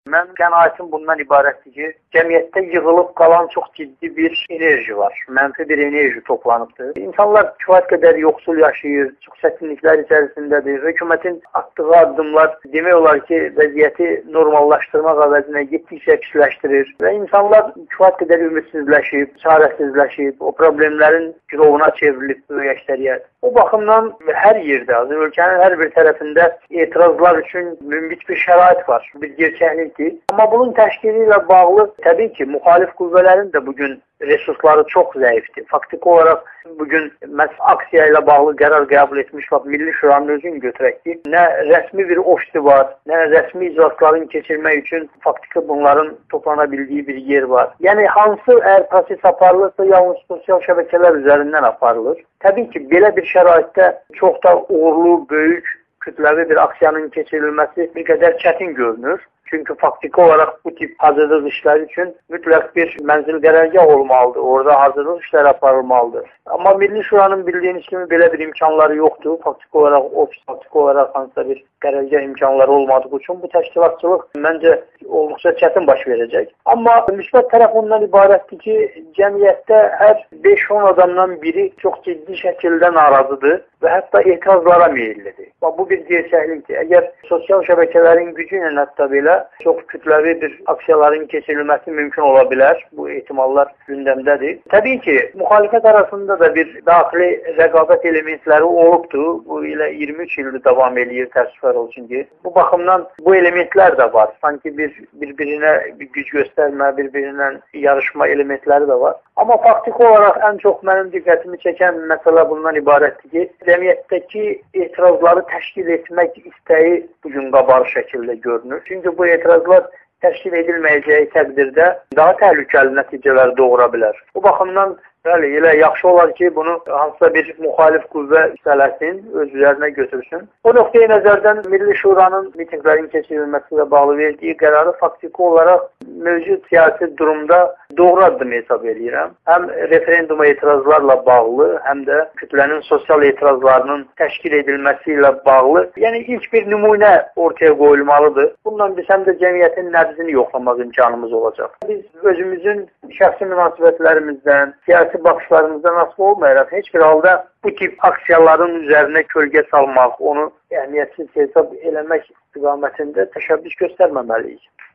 Mən qənaətim bundan ibarətdir ki, cəmiyyətdə yığılıb qalan çox ciddi bir enerji var. Mənfi bir enerji toplanıbdır. İnsanlar kifayət qədər yoxsul yaşayır, çox çətinliklər içərisindədir. Hökumətin atdığı addımlar demək olar ki, vəziyyəti normallaşdırmaq əvəzinə getdikcə pisləşdirir və insanlar kifayət qədər ümidsizləşib, çarəsizləşib, o problemlərin girovuna çevrilib böyük əksəriyyət. O baxımdan hər yerdə, ölkənin hər bir tərəfində etirazlar üçün münbit bir şərait var, bir gerçəklik. Amma bunun təşkili ilə bağlı təbii ki, müxalif qüvvələrin də bugün resursları çox zəifdir. Faktiki olaraq bugün məhz aksiya ilə bağlı qərar qəbul etmiş və Milli Şuranın özünü götürək ki, nə rəsmi bir ofisi var, nə rəsmi iclasların keçirmək üçün faktiki bunların toplana bildiyi bir yer var. Yəni hansı əgər proses aparılırsa, yalnız sosial şəbəkələr üzərindən aparılır. Təbii ki, belə bir şəraitdə çox da uğurlu, böyük, kütləvi bir aksiyanın keçirilməsi bir qədər çətin görünür. Çünki faktiki olaraq bu tip hazırlıq işləri üçün mütləq bir mənzil qərargah olmalıdır. Orada hazırlıq işləri aparılmalıdır. Amma Milli Şuranın bildiyiniz kimi belə bir imkanları yoxdur. Faktiki olaraq ofis, faktiki olaraq hansısa bir qərargah imkanları olmadığı üçün bu təşkilatçılıq məncə olduqca çətin baş verəcək. Amma müsbət tərəf ondan ibarətdir ki, cəmiyyətdə hər 5-10 adamdan biri çox ciddi şəkildə narazıdır və hətta etirazlara meyillidir. Bu bir gerçəklikdir. Əgər sosial şəbəkələrin gücü ilə hətta belə çox kütləvi bir aksiyaların keçirilməsi mümkün ola bilər. Bu ehtimallar gündəmdədir. Təbii ki, müxalifət arasında da bir daxili rəqabət elementləri olubdur. Bu ilə 23 ildir davam edir, təəssüflər olsun ki. Bu baxımdan bu elementlər də var. Sanki bir-birinə bir güc göstərmə, bir-birindən yarışma elementləri də var. Amma faktiki olaraq ən çox mənim diqqətimi çəkən məsələ bundan ibarətdir ki, cəmiyyətdəki etirazları təşkil etmək istəyi bugün qabarıq şəkildə görünür. Çünki bu etirazlar təşkil edilməyəcəyi təqdirdə daha təhlükəli nəticələr doğura bilər. Bu baxımdan bəli, elə yaxşı olar ki, bunu hansısa bir müxalif qüvvə istələsin, öz üzərinə götürsün. O nöqteyi nəzərdən Milli Şuranın mitinglərin keçirilməsi ilə bağlı verdiyi qərarı faktiki olaraq mövcud siyasi durumda doğru addım hesab edirəm. Həm referenduma etirazlarla bağlı, həm də kütlənin sosial etirazlarının təşkil edilməsi ilə bağlı, yəni ilk bir nümunə ortaya qoyulmalıdır. Bundan biz həm də cəmiyyətin nəbzini yoxlamaq imkanımız olacaq. Biz özümüzün şəxsi münasibətlərimizdən, siyasi baxışlarımızdan asılı olmayaraq heç bir halda bu tip aksiyaların üzərinə kölgə salmaq, onu əhəmiyyətsiz hesab eləmək istiqamətində təşəbbüs göstərməməliyik.